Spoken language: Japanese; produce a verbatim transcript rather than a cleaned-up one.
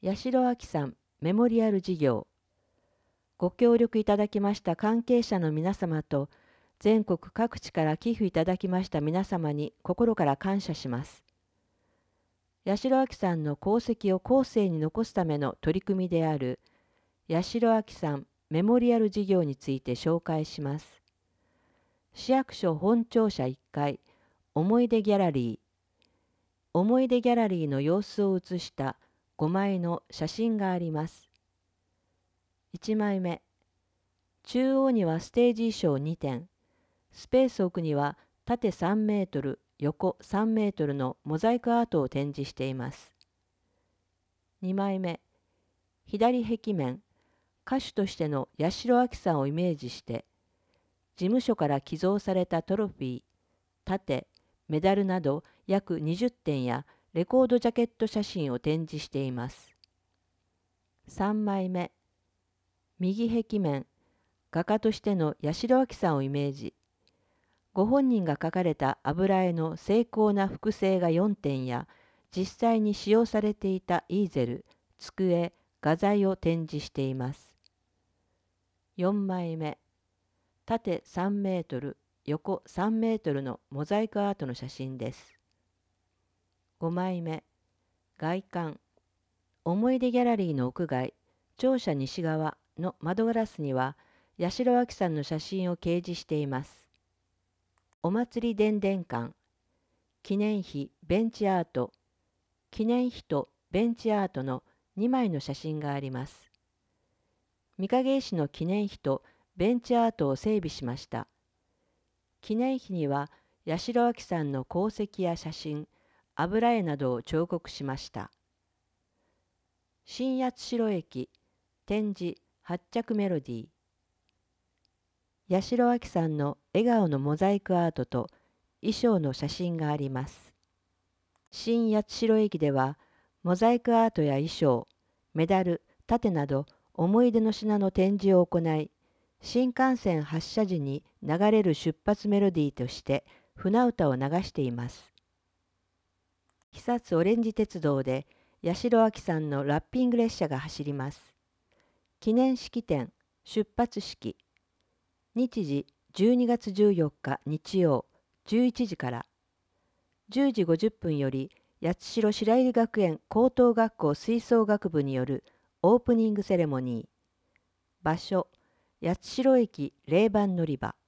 八代亜紀さんメモリアル事業、ご協力いただきました関係者の皆様と、全国各地から寄付いただきました皆様に心から感謝します。八代亜紀さんの功績を後世に残すための取り組みである、八代亜紀さんメモリアル事業について紹介します。市役所本庁舎いっかい、思い出ギャラリー。思い出ギャラリーの様子を写したごまいの写真があります。いちまいめ。中央にはステージ衣装にてん、スペース奥には縦さんメートル、横さんメートルのモザイクアートを展示しています。にまいめ。左壁面、歌手としての八代亜紀さんをイメージして、事務所から寄贈されたトロフィー、盾、メダルなど約にじゅってんやレコードジャケット写真を展示しています。さんまいめ。右壁面、画家としての八代亜紀さんをイメージ。ご本人が描かれた油絵の精巧な複製がよんてんや、実際に使用されていたイーゼル、机、画材を展示しています。よんまいめ。縦さんメートル、横さんメートルのモザイクアートの写真です。ごまいめ。外観。思い出ギャラリーの屋外、庁舎西側の窓ガラスには、八代亜紀さんの写真を掲示しています。お祭り伝々館、記念碑ベンチアート、記念碑とベンチアートのにまいの写真があります。御影石の記念碑とベンチアートを整備しました。記念碑には八代亜紀さんの功績や写真、油絵などを彫刻しました。新八代駅、展示発着メロディー。八代亜紀さんの笑顔のモザイクアートと衣装の写真があります。新八代駅では、モザイクアートや衣装、メダル、盾など思い出の品の展示を行い、新幹線発車時に流れる出発メロディーとして船歌を流しています。肥薩オレンジ鉄道で八代亜紀さんのラッピング列車が走ります。記念式典、出発式。日時じゅうにがつじゅうよっか日曜じゅういちじから。じゅうじごじゅっぷんより八代白百合学園高等学校吹奏楽部によるオープニングセレモニー。場所、八代駅零番乗り場。